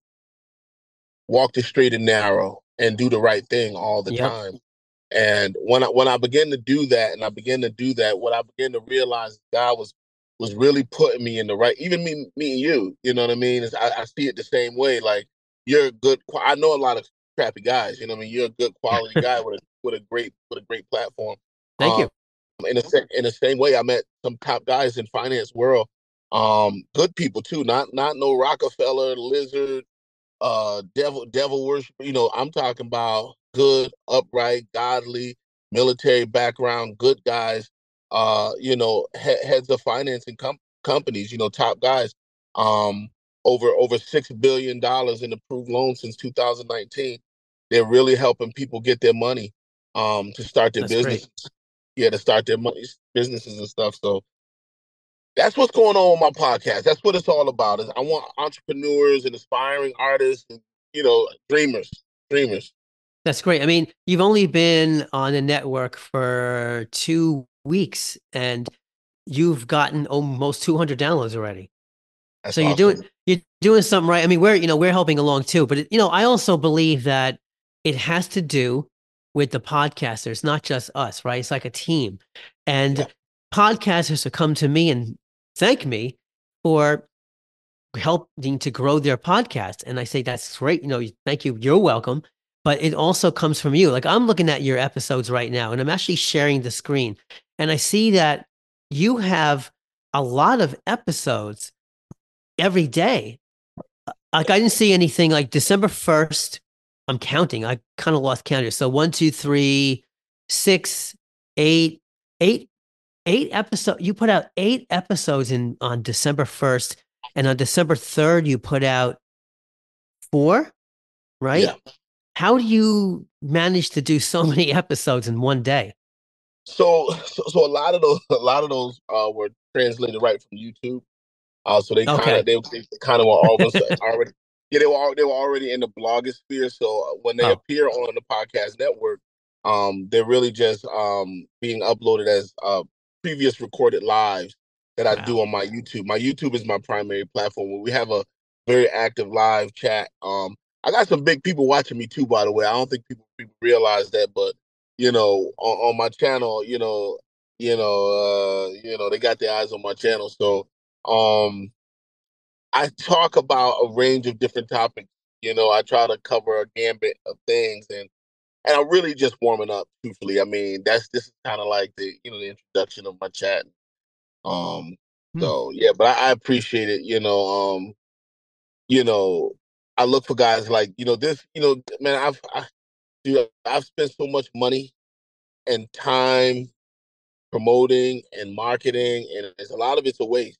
walk the straight and narrow and do the right thing all the yep, time. And when I when I began to do that, and I began to do that, what I began to realize God was was really putting me in the right. Even me, me and you, you know what I mean? Is I, I see it the same way. Like you're a good. I know a lot of crappy guys. You know what I mean? You're a good quality guy with a with a great with a great platform. thank Um, you. in the sa- in the same way, I met some top guys in finance world. Um, good people too. Not not no Rockefeller, Lizard, uh devil devil worship. You know, I'm talking about good, upright, godly, military background, good guys, uh, you know, he- heads of financing com- companies, you know, top guys. Um over over six billion dollars in approved loans since two thousand nineteen. They're really helping people get their money um to start their That's great. business. Yeah, to start their money businesses and stuff. So that's what's going on with my podcast. That's what it's all about. Is I want entrepreneurs and aspiring artists and you know dreamers, dreamers. That's great. I mean, you've only been on the network for two weeks, and you've gotten almost two hundred downloads already. That's So you're doing awesome. you're doing something right. I mean, we're you know we're helping along too, but it, you know I also believe that it has to do with the podcasters, not just us, right? It's like a team, Yeah, and podcasters have come to me and thank me for helping to grow their podcast, and I say that's great. You know, thank you. You're welcome. But it also comes from you. Like I'm looking at your episodes right now, and I'm actually sharing the screen, and I see that you have a lot of episodes every day. Like I didn't see anything like December first. I'm counting. I kind of lost count here. So one, two, three, six, eight, eight, eight episodes. You put out eight episodes in on December first, and on December third, you put out four, right? Yeah. How do you manage to do so many episodes in one day? So, so, so a lot of those, a lot of those uh, were translated right from YouTube. Uh, so they kind Okay. of, they, they kind of were almost already, yeah, they were al- they were already in the blogosphere. So uh, when they Oh. appear on the podcast network, um, they're really just um being uploaded as uh previous recorded lives that I Wow. do on my YouTube. My YouTube is my primary platform where we have a very active live chat. Um, I got some big people watching me too, by the way. I don't think people, people realize that, but you know, on, on my channel, you know, you know, uh, you know, they got their eyes on my channel. So um, I talk about a range of different topics. You know, I try to cover a gambit of things, and and I'm really just warming up. Truthfully, I mean, that's this is kind of like the you know the introduction of my chat. Um, Hmm. so yeah, but I, I appreciate it. You know, um, you know, I look for guys like you know this. You know, man, I've I, dude, I've spent so much money and time promoting and marketing, and it's a lot of it's a waste.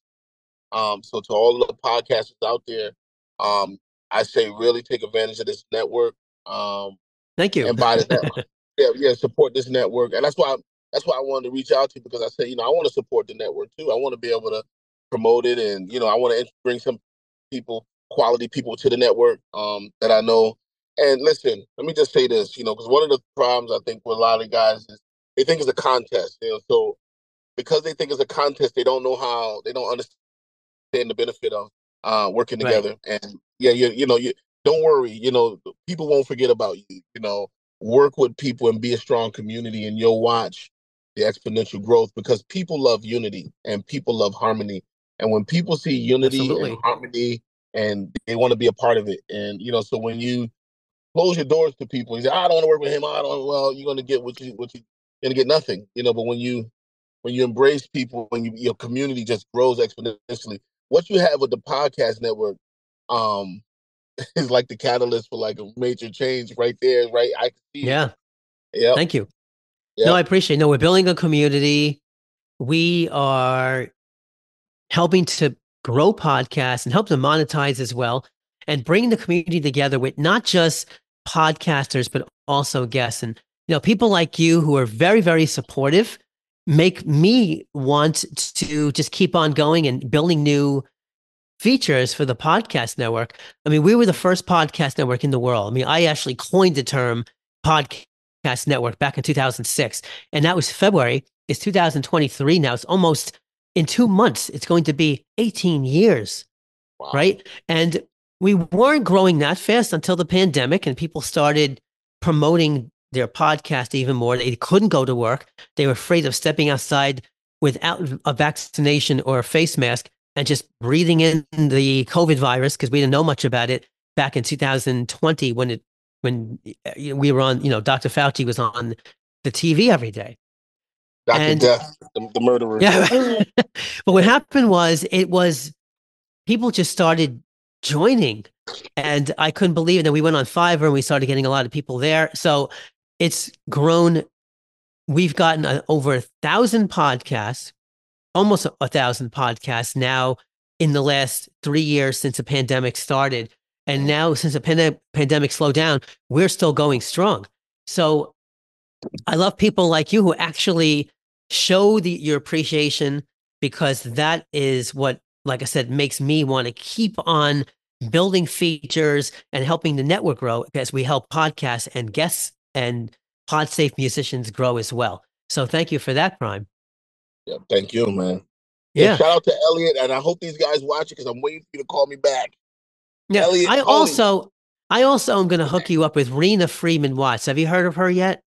Um, so to all of the podcasters out there, um, I say really take advantage of this network. Um, Thank you. and buy the network. Yeah, yeah, support this network. And that's why that's why I wanted to reach out to you because I said, you know, I want to support the network too. I want to be able to promote it and, you know, I want to bring some people, quality people to the network um, that I know. And listen, let me just say this, you know, because one of the problems I think with a lot of guys is they think it's a contest, you know, so because they think it's a contest, they don't know how, they don't understand the benefit of uh, working Right. together. And yeah, you, you know, you don't worry, you know, people won't forget about you. You know, work with people and be a strong community, and you'll watch the exponential growth because people love unity and people love harmony. And when people see unity and Absolutely. harmony, and they want to be a part of it, and you know, so when you close your doors to people, you say, "I don't want to work with him," I don't. Well, you're gonna get what you what you you're gonna get nothing, you know. But when you when you embrace people, when you, your community just grows exponentially. What you have with the podcast network um, is like the catalyst for like a major change right there, right? I can see it. Yeah. Yep. Thank you. Yep. No, I appreciate it. No, we're building a community. We are helping to grow podcasts and help them monetize as well, and bring the community together with not just podcasters, but also guests. And, you know, people like you who are very, very supportive make me want to just keep on going and building new features for the podcast network. I mean, we were the first podcast network in the world. I mean, I actually coined the term podcast network back in two thousand six, and that was February. It's two thousand twenty-three now. It's almost in two months. It's going to be eighteen years, Wow. right? And we weren't growing that fast until the pandemic, and people started promoting their podcast even more. They couldn't go to work. They were afraid of stepping outside without a vaccination or a face mask and just breathing in the COVID virus because we didn't know much about it back in two thousand twenty when it when we were on, you know, Doctor Fauci was on the T V every day. Doctor And- Death, the, the murderer. Yeah. But what happened was it was people just started joining, and I couldn't believe it. And we went on Fiverr and we started getting a lot of people there. So it's grown. We've gotten uh, over a thousand podcasts, almost a, a thousand podcasts now in the last three years since the pandemic started. And now since the pande- pandemic slowed down, we're still going strong. So I love people like you who actually show the, your appreciation, because that is what, like I said, makes me want to keep on building features and helping the network grow as we help podcasts and guests and PodSafe musicians grow as well. So thank you for that, Prime. Yeah, thank you, man. Yeah, Yeah. shout out to Elliot, and I hope these guys watch it because I'm waiting for you to call me back. Yeah. Elliot, I call me. also, I also am going to hook you up with Rena Freeman Watts. Have you heard of her yet?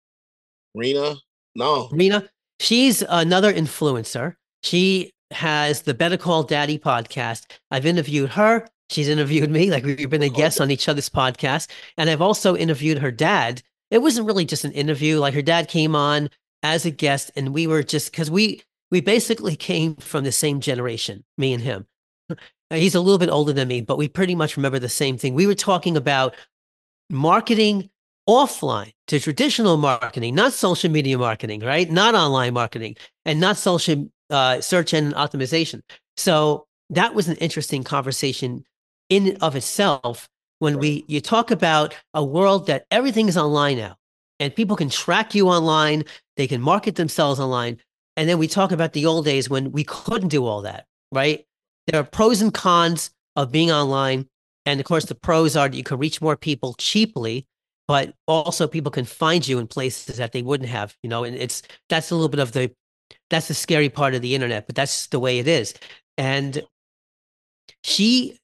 Rena? No. Rena, she's another influencer. She has the Better Call Daddy podcast. I've interviewed her. She's interviewed me. Like, we've been a guest on each other's podcast. And I've also interviewed her dad. It wasn't really just an interview. Like, her dad came on as a guest, and we were just, because we we basically came from the same generation, me and him. He's a little bit older than me, but we pretty much remember the same thing. We were talking about marketing offline to traditional marketing, not social media marketing, right? Not online marketing and not social uh, search engine optimization. So that was an interesting conversation in and of itself. When we, you talk about a world that everything is online now and people can track you online, they can market themselves online. And then we talk about the old days when we couldn't do all that, right? There are pros and cons of being online. And of course, the pros are that you can reach more people cheaply, but also people can find you in places that they wouldn't have, you know, and it's, that's a little bit of the, that's the scary part of the internet, but that's the way it is. And she,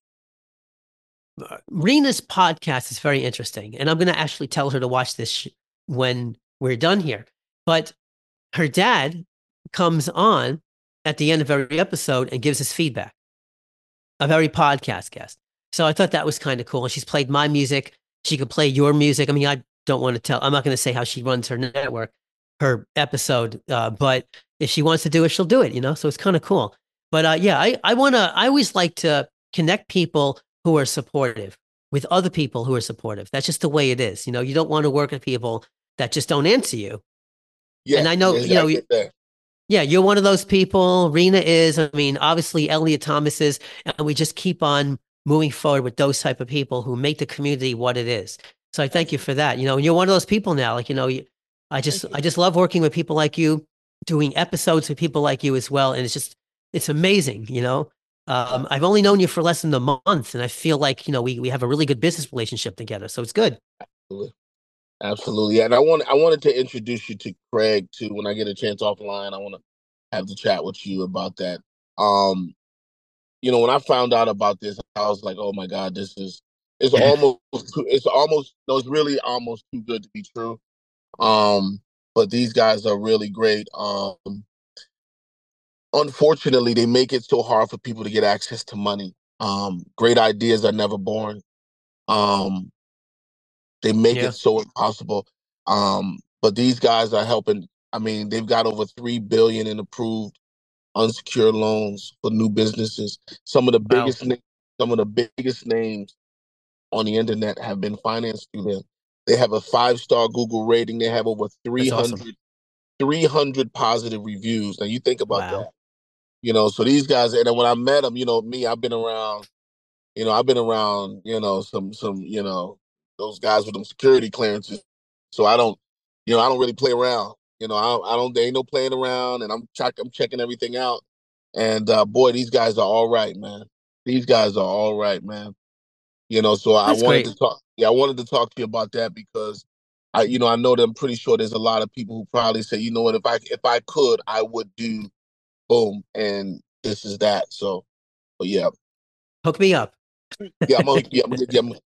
Rena's podcast is very interesting. And I'm going to actually tell her to watch this sh- when we're done here. But her dad comes on at the end of every episode and gives us feedback, a very podcast guest. So I thought that was kind of cool. And she's played my music. She could play your music. I mean, I don't want to tell, I'm not going to say how she runs her network, her episode. Uh, but if she wants to do it, she'll do it, you know? So it's kind of cool. But uh, yeah, I, I want to, I always like to connect people who are supportive with other people who are supportive. That's just the way it is. You know, you don't want to work with people that just don't answer you. Yeah. And I know, yes, you know, I get that. Yeah, you're one of those people. Rena is. I mean, obviously, Elliot Thomas is. And we just keep on moving forward with those type of people who make the community what it is. So I thank you for that. You know, and you're one of those people now. Like, you know, you, I just, I just love working with people like you, doing episodes with people like you as well. And it's just, it's amazing. You know, um, I've only known you for less than a month, and I feel like, you know, we we have a really good business relationship together. So it's good. Absolutely. Absolutely. And I want I wanted to introduce you to Craig too. When I get a chance offline, I want to have the chat with you about that. Um, you know, when I found out about this, I was like, oh my God, this is it's almost it's almost no, it's really almost too good to be true. Um, but these guys are really great. Um, unfortunately, they make it so hard for people to get access to money. Um, great ideas are never born. Um, they make Yeah. it so impossible. Um, but these guys are helping. I mean, they've got over three billion in approved unsecured loans for new businesses. Some of the Wow. biggest, na- some of the biggest names on the internet have been financed through them. They have a five-star Google rating. They have over three That's hundred, awesome. three hundred positive reviews. Now you think about Wow. that. You know, so these guys, and then when I met them, you know, me, I've been around, you know, I've been around, you know, some, some, you know, those guys with them security clearances. So I don't, you know, I don't really play around. You know, I, I don't, there ain't no playing around, and I'm check, I'm checking everything out. And uh, boy, these guys are all right, man. These guys are all right, man. You know, so I That's wanted great. to talk. Yeah, I wanted to talk to you about that because I, you know, I know that I'm pretty sure there's a lot of people who probably say, you know what, if I if I could, I would do boom, and this is that. So, but yeah, Hook me up. yeah, I'm gonna, yeah, I'm gonna, yeah, I'm,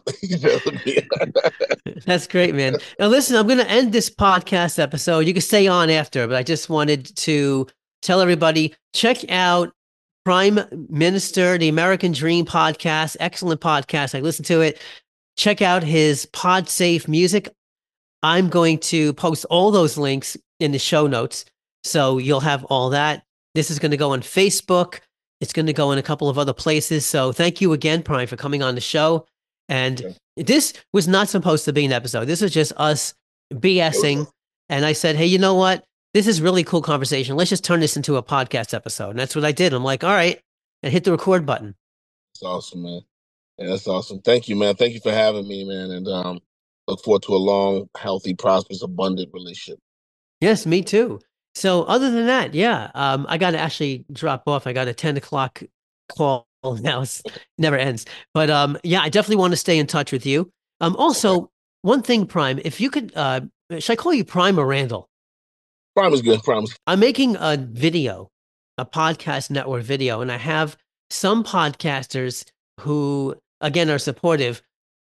yeah. That's great, man. Now, listen, I'm going to end this podcast episode. You can stay on after, but I just wanted to tell everybody check out Prime Minister, the American Dream podcast. Excellent podcast. I listened to it. Check out his PodSafe music. I'm going to post all those links in the show notes. So you'll have all that. This is going to go on Facebook. It's going to go in a couple of other places. So thank you again, Prime, for coming on the show. And Okay. this was not supposed to be an episode. This is just us BSing. And I said, hey, you know what? This is really cool conversation. Let's just turn this into a podcast episode. And that's what I did. I'm like, all right, and hit the record button. That's awesome, man. Yeah, that's awesome. Thank you, man. Thank you for having me, man. And um, look forward to a long, healthy, prosperous, abundant relationship. Yes, me too. So other than that, yeah, um, I got to actually drop off. I got a ten o'clock call now. It never ends. But um, yeah, I definitely want to stay in touch with you. Um, also, Okay. one thing, Prime, if you could, uh, should I call you Prime or Randall? Prime is good. Prime is I'm making a video, a podcast network video, and I have some podcasters who, again, are supportive,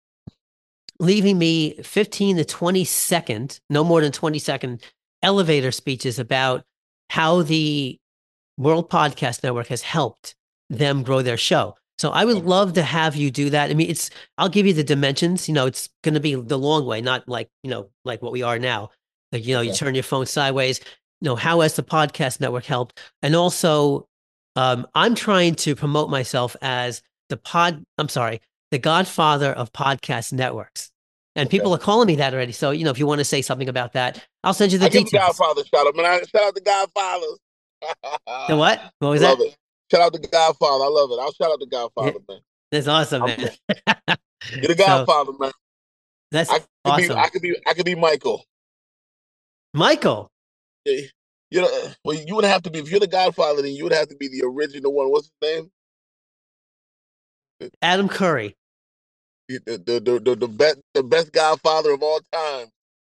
leaving me fifteen to twenty second, no more than twenty second elevator speeches about how the World Podcast Network has helped them grow their show. So I would love to have you do that. I mean, it's, I'll give you the dimensions, you know, it's going to be the long way, not like, you know, like what we are now. Like, you know, you Okay. turn your phone sideways. you know, how has the podcast network helped? And also, um, I'm trying to promote myself as the pod, I'm sorry, the godfather of podcast networks. And Okay. people are calling me that already. So, you know, if you want to say something about that, I'll send you the I give the details. Godfather shout out, man. I, shout out the Godfathers. The what? What was love that? it. Shout out the Godfather. I love it. I'll shout out the Godfather, man. That's awesome, I'm- man. You're the So, Godfather, man. that's I could awesome. be. I could be. I could be Michael. Michael. You know, well, you would have to be. If you're the Godfather, then you would have to be the original one. What's his name? Adam Curry. The the the, the, the best the best Godfather of all time.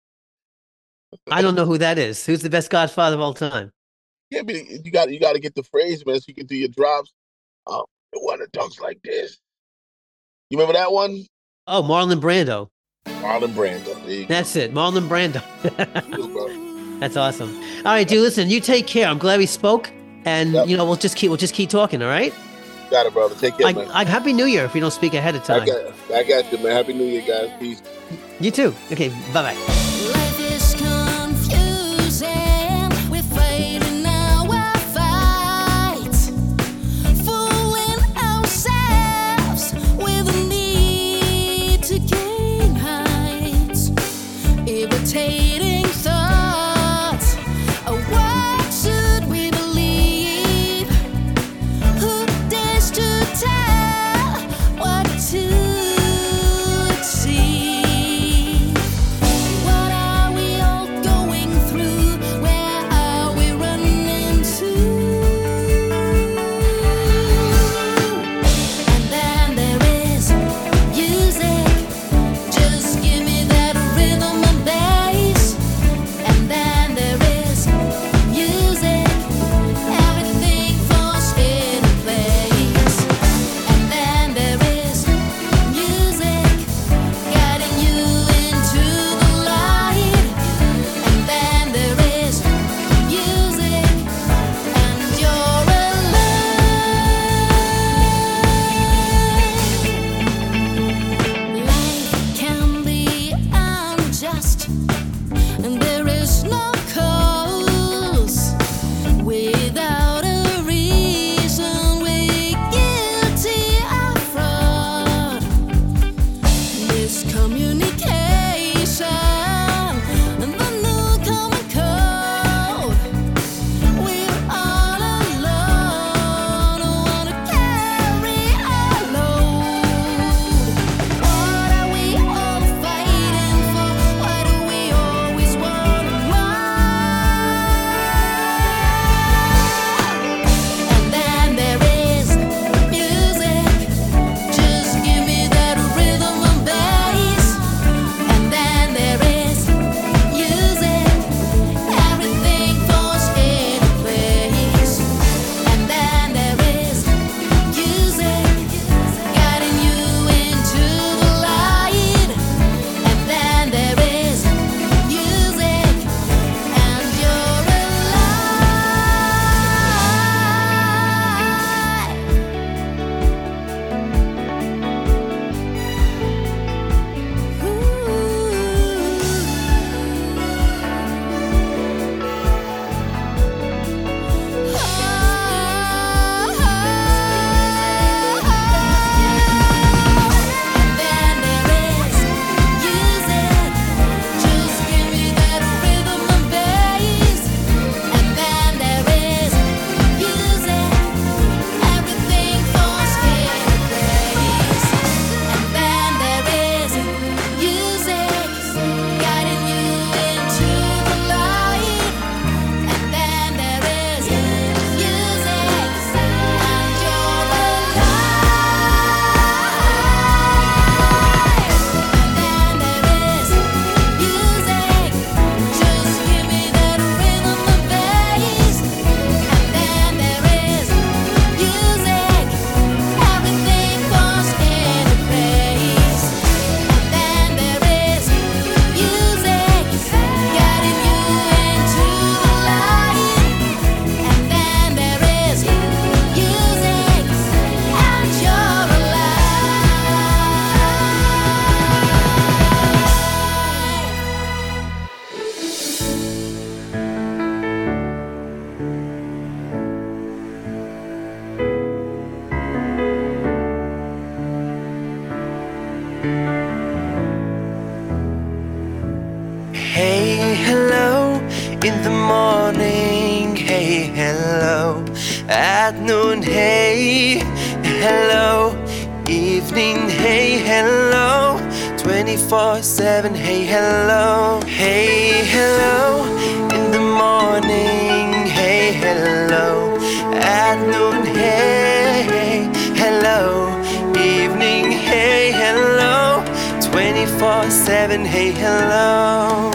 I don't know who that is. Who's the best godfather of all time? Yeah, but you got you got to get the phrase, man, so you can do your drops. Um, the one that talks like this. You remember that one? Oh, Marlon Brando. Marlon Brando. There you That's it. Marlon Brando. go, bro. That's awesome. All right, dude, listen, you take care. I'm glad we spoke. And, Yep. you know, we'll just keep we'll just keep talking, all right? Got it, brother. Take care, I, man. I, Happy New Year if we don't speak ahead of I time. got, I got you, man. Happy New Year, guys. Peace. You too. Okay, bye-bye. Life is confusing. We're fighting our fight, fooling ourselves with a need to gain heights, irritating thoughts. What should we believe? Who dares to tell what to achieve? What are we all going through? Where are we running to? And then there is music. Just give me that rhythm and bass. Hey, hello, in the morning. Hey, hello, at noon. Hey, hello, evening. Hey, hello, twenty-four seven. Hey, hello. Hey, hello, in the morning. Hey, hello, at noon. Hey, hello, evening. Hey, hello, twenty-four seven. Hey, hello.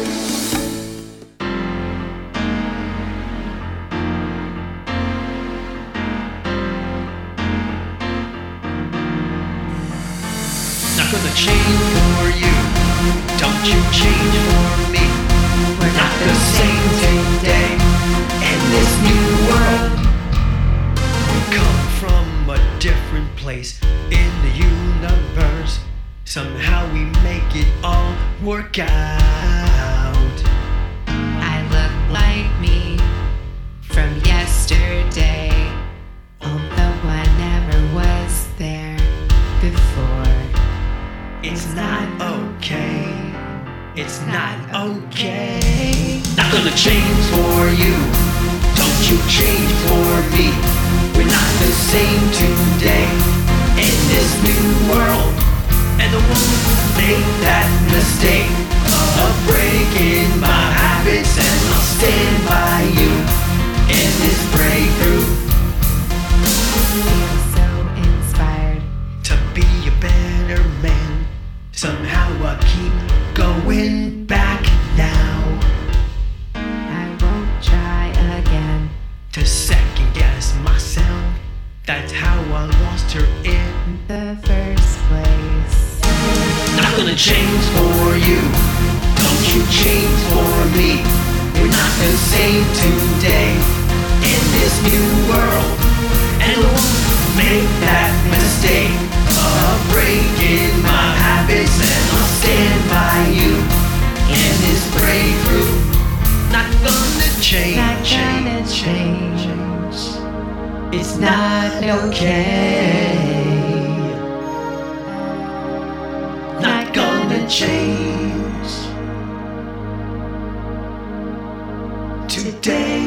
Not gonna change for you. Don't you change for me. We're not the same today. In this new world, we come from a different place in the universe. Somehow we make it all work out. I look like me from yesterday, although I never was there before. It's not okay. It's not okay. Not gonna change for you. Don't you change for me. We're not the same today in this new world. And I won't make that mistake of breaking my habits, and I'll stand by you in this breakthrough. Feel so inspired To be a better man. Somehow I keep going back now. I won't try again. To second guess myself. That's how I lost her in. The first place. Not gonna change for you. Don't you change for me. We're not the same today in this new world. And I won't make that mistake of breaking my habits, and I'll stand by you in this breakthrough. Not gonna change, Not gonna change, change. It's not okay. Not gonna change today.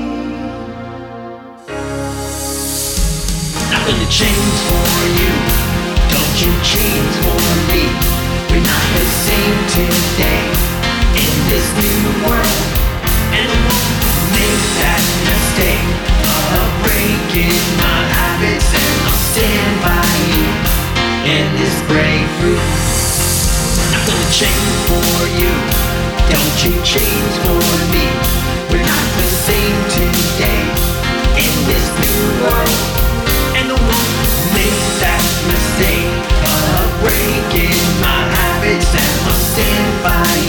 Not gonna change for you. Don't you change for me. We're not the same today in this new world. And I won't make that mistake of breaking my habits, and I'll stand by you in this breakthrough. Not gonna change for you. Don't you change for me. We're not the same today in this new world. And I won't make that mistake of breaking my habits, and I'll stand by